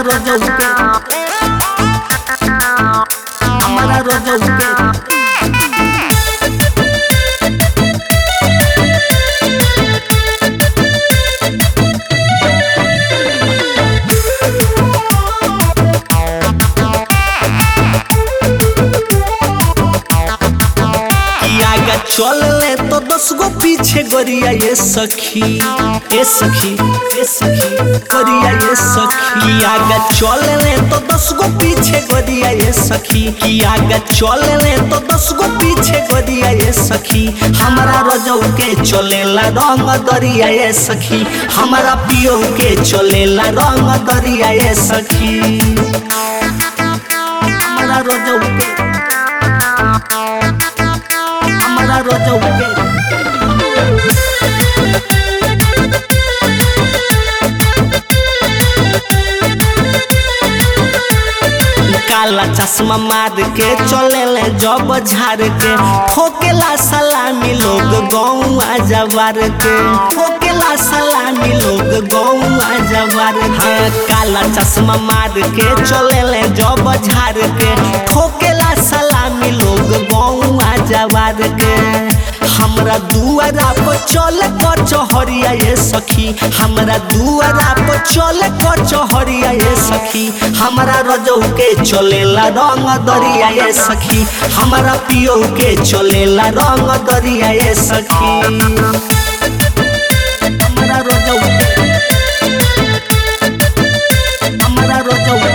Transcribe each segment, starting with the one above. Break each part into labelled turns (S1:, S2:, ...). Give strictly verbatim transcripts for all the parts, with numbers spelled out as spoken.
S1: रजऊ के हमारा रजऊ के चल ले तो दस गो पीछे गरिया ये सखी ए सखी ए सखी गरिया ये सखी आगे चल ले तो दस गो पीछे गरिया ये सखी की आगे चल ले तो दस गो पीछे गरिया ये सखी हमारा रजऊ के चलेला रंग दरिया ये सखी हमारा पियो के चलेला रंग दरिया ये सखी हमारा रजऊ के रजऊ के काला चश्मा मार के चले ले जब झाड़ के ठोकेला सलामी लोग गौआ जवार के ठोकेला सलामी लोग गौआ जवार के काला चश्मा मार के चले ले जब झाड़ के ठोकेला सलामी लोग गौआ जवार के हमरा दुआरा पर चल कचहरिया ये सखी हमरा दुआरा पर चल कचहरिया ये सखी हमारा रजऊ के चलेला रंग दरिया ये सखी हमारा पियो के चलेला रंग दरिया ये सखी हमारा रजऊ के हमारा रजऊ के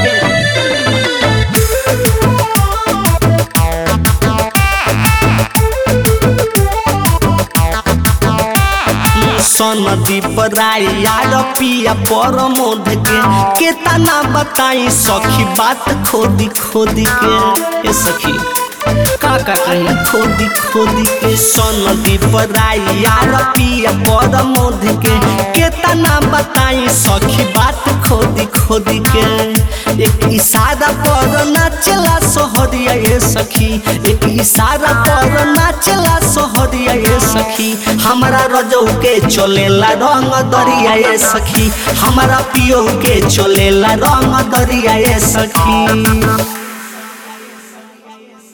S1: नदी पर यार पिया पर मोद के केतना बताई सखी बात खोदी खोदी के ए सखी काका कहीं खोदी खोदी के नदी पर यार पिया पर मोद के केतना बताई सखी बात खोदी खोदी के एक इशारा पर नाचला सोहरिया ये सखी एक इशारा पर नाचला सोहरिया ये सखी हमारा रजऊ के चलेला रंग दरिया ये सखी हमारा पियो के चलेला रंग दरिया ये सखी।